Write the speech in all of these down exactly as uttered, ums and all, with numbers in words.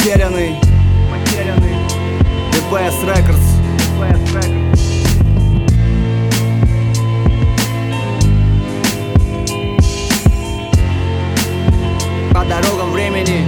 Потерянный, потерянный. ДПС Records. По дорогам времени.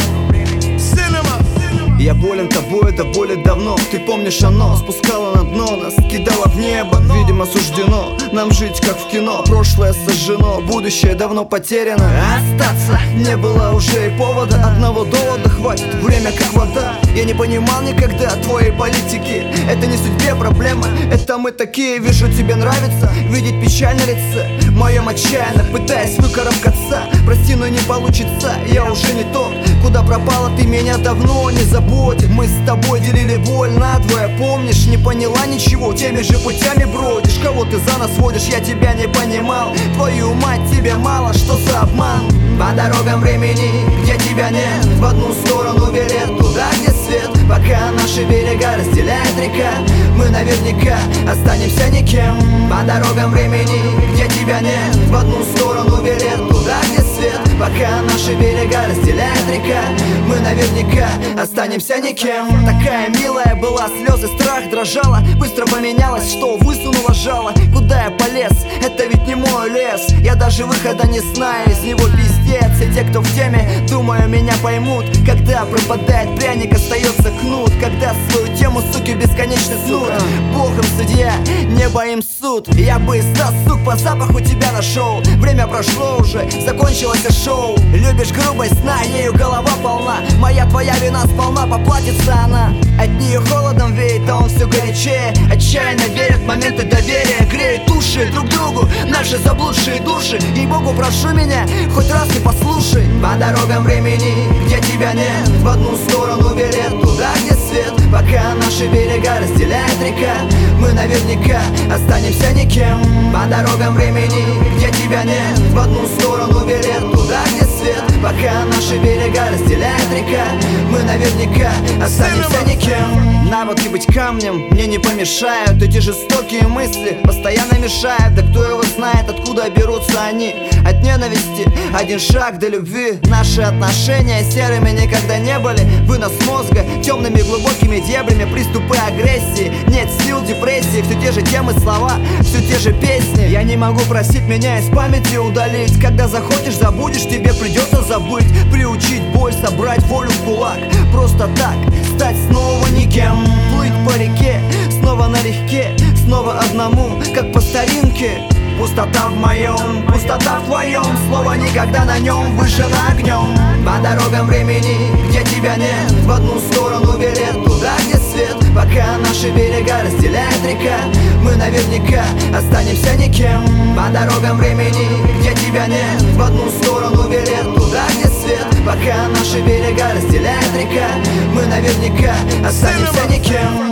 Я болен тобой, это болит давно. Ты помнишь, оно спускало на дно, нас кидало в небо. Видимо, суждено нам жить как в кино. Прошлое сожжено, будущее давно потеряно. Остаться не было уже и повода. Одного довода хватит, время как вода. Я не понимал никогда твоей политики. Это не судьбе проблема, это мы такие. Вижу, тебе нравится видеть печаль на лице моем, отчаянно пытаясь выкарабкаться. Прости, но не получится, я уже не тот. Куда пропала, ты меня давно не заботит. Мы с тобой делили боль надвое, помнишь? Не поняла ничего, теми же путями бродишь. Кого ты за нас водишь, я тебя не понимал. Твою мать, тебе мало, что за обман? По дорогам времени, где тебя нет, в одну сторону билет, туда, где свет. Пока наши берега разделяет река, мы наверняка останемся никем. По дорогам времени, где тебя нет, в одну сторону билет, туда, где свет. Пока наши берега разделяет река, мы наверняка останемся никем. Такая милая была, слезы, страх дрожала. Быстро поменялась, что высунула жало. Куда я полез? Это ведь не мой лес. Я даже выхода не знаю, из него пиздец. И те, кто в теме, думаю, меня поймут. Когда пропадает пряник, остается кнут. Когда свою тему, суки, бесконечно снут. Бог им судья, небо им суд. Я быстро, сук, по запаху тебя нашел. Время прошло уже, закончилось шоу. Любишь грубость, на ею голова полна. Моя твоя вина сполна, поплатится она. От нее холодом веет, а он все горячее. Отчаянно верят в моменты доверия. Греют уши друг другу наши заблудшие души. Ей-богу, прошу меня, хоть раз не послушай. По дорогам времени, где тебя нет, в одну сторону билет, туда, где свет. Пока наши берега разделяет река, мы наверняка останемся никем. По дорогам времени, где тебя нет, в одну сторону билет, туда, где свет. Пока наши берега разделяет река, мы наверняка останемся никем. Навыки быть камнем мне не помешают. Эти жестокие мысли постоянно мешают. Да кто его знает, откуда берутся они? От ненависти один шаг до любви. Наши отношения серыми никогда не были. Вынос мозга темными глубокими дебрями. Приступы агрессии, нет сил, депрессии. Все те же темы, слова, все те же песни. Я не могу просить меня из памяти удалить. Когда захочешь, забудешь, тебе придется забыть. Приучить боль, собрать волю в кулак. Просто так, стать снова никем. Плыть по реке, снова налегке. Снова одному, как по старинке. Пустота в моем, пустота в твоем. Слово никогда на нем, выжжено огнем. По дорогам времени, где тебя нет, в одну сторону билет, туда, где свет. Пока наши берега разделяет река, мы наверняка останемся никем. По дорогам времени, где тебя нет, в одну сторону билет, туда, где свет. Пока наши берега разделяет река, мы наверняка останемся никем.